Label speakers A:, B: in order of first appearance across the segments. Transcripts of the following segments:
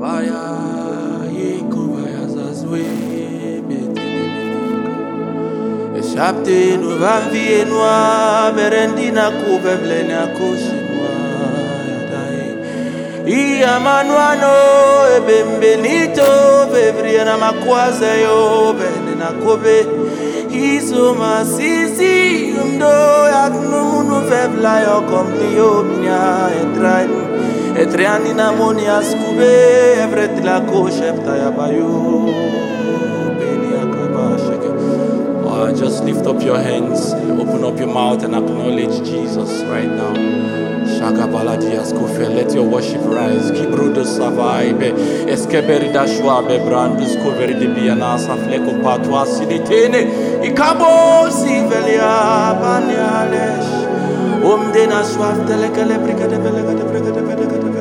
A: Baya Yekubaya Zazwe Eshapte no vanvie noa merendina kube blena koshinwa Iya manuano ebembenito bevriana makwaze yo benena kobe Iso masisi umdo yagnunu vebla yo komni yo minya etrani na moni askube evret la koshepta ya bayo beni akabasheke. Just lift up your hands, open up your mouth and acknowledge Jesus right now. Let your worship rise. Kibrudo Savaibe, Eskeberida Schwabe, Brandus Coverdi Biana, Safleco Patwa, Siditene, Ikabo, Sivelia, Banyalesh, Umdena Swaf, Telecalebrica de Belega de Brega de Belega de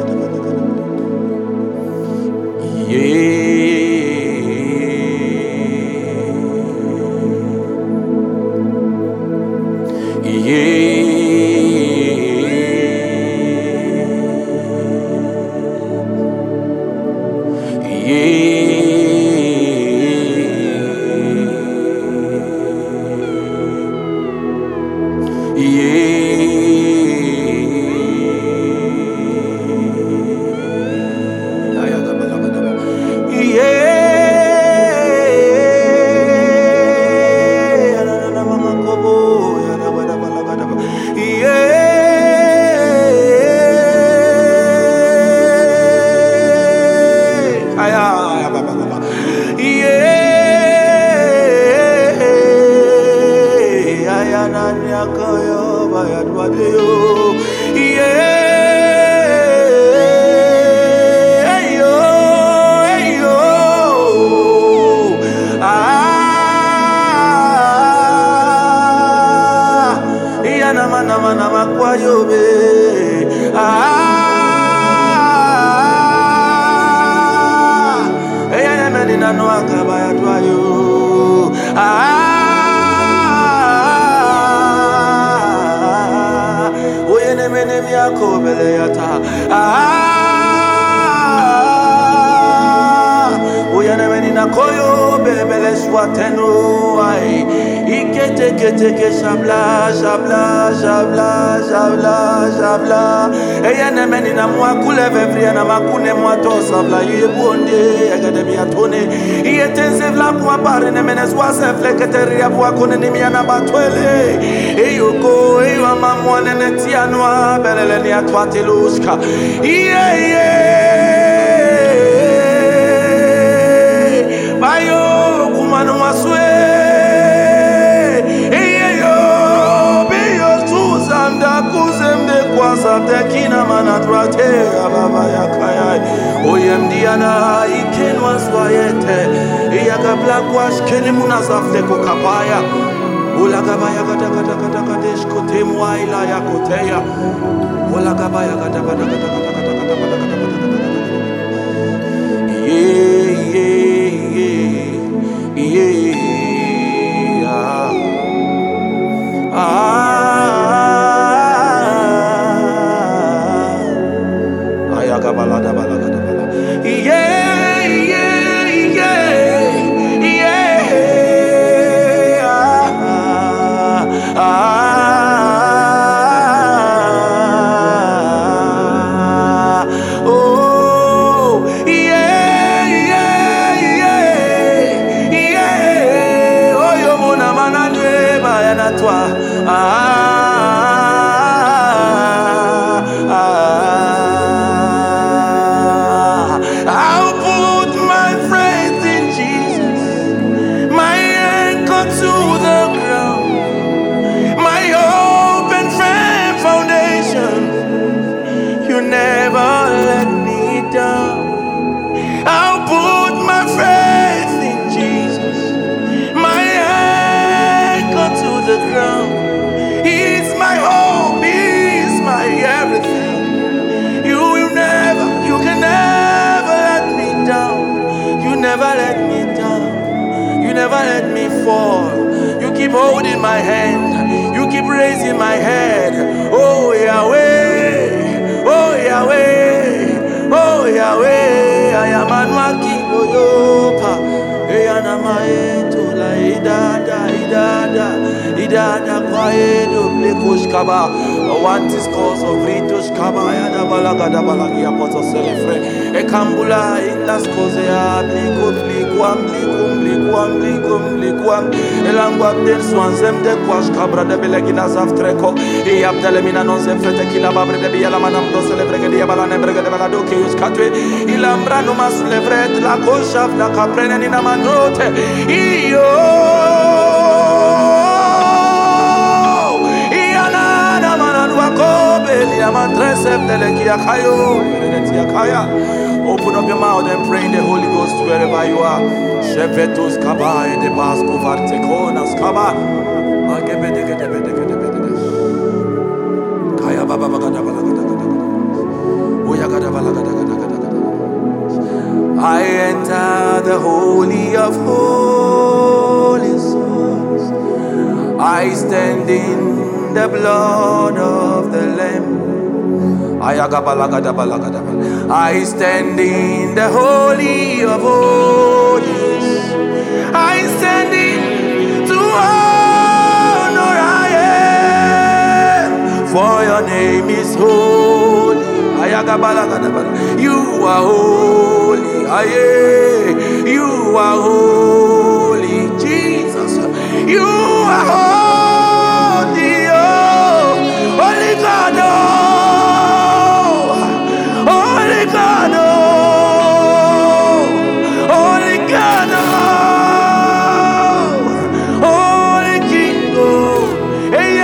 A: holding my hand. You keep raising my head. Oh Yahweh, oh Yahweh, oh Yahweh. yopa. Eyana maeto la idada kwaedo blekosh kaba. What is cause of ritos kaba ya da balaga da balagi apoto celefre. Ekambula indas koze ya blikum. Elangwa abdel swanzem de kwash kabra de belegina zaftreko. E abdelemina non se frete kila babre de biela manam do celebrege de balane brege de balado ke uskatwe. Ilambra no mas levret la koshav la kaprene ni namanote. Iyo open up your mouth and pray in the Holy Ghost wherever you are. Shevetus kabai de basko vartekonas kaba. Kaya baba bagada balagada. Oya gada balagada. I enter the Holy of Holies. I stand in the blood of the Lamb. I stand in the Holy of Holies. I stand in to honor I am, for your name is holy. You are holy. You are holy, Jesus. You are holy, oh, Holy God, oh, Holy God, oh, Holy God, oh, Holy King, oh, hey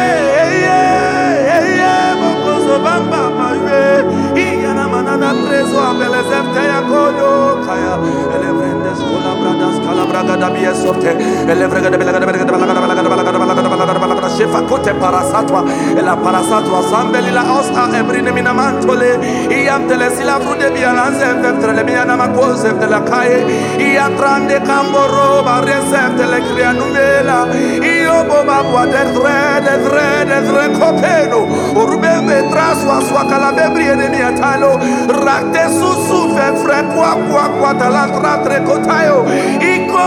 A: yeah, Mokozo Bamba, Iyana manana preso abelezefte ya kodo kaya elevrendes kola bradas kala braga da biesote elevrega de belaga de belaga de belaga de belaga de belaga de belaga de belaga de belaga de shefa kote parasatwa ela parasatwa sambeli la osta ebrine mina mantole iyam tele sila frude bialanze feftre le biana makose de la kaye iya trande kamboro ba resefte le kria numela iyo boba bwa de dre kopeno urubembe traswa swakala bebri enemi atalo rakte susu fefre kwa talantra tre kotayo iko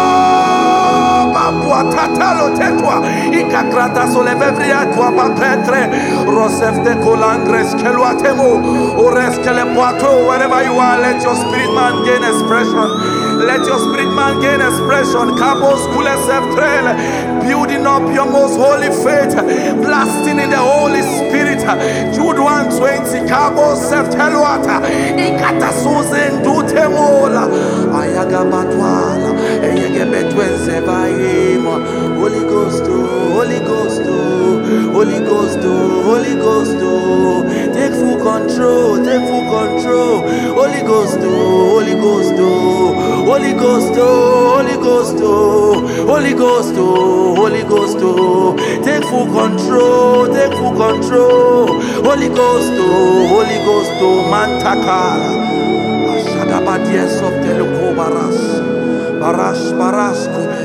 A: babwa tatalo tetwa ikakrata sole bebri atwa papetre rosefte kolangres keluatemo oreskele poato. Wherever you are, let your spirit man gain expression. Let your spirit man gain expression. Kabos kuleseftrele, building up your most holy faith, blasting in the Holy Spirit. Jude 1:20. Kabos sefteluata, ikata suzen dutemola, ayaga batwala, eyegebetwense bayema. Holy Ghost, Holy Ghost, Holy Ghost, Holy Ghost, take full control, take full control. Holy Ghost, Holy Ghost, Holy Ghost, Holy Ghost, Holy Ghost, Holy Ghost, take full control, take full control. Holy Ghost, Holy Ghost, Mantakala, Ashagabadies of Teluko Barash, Barash,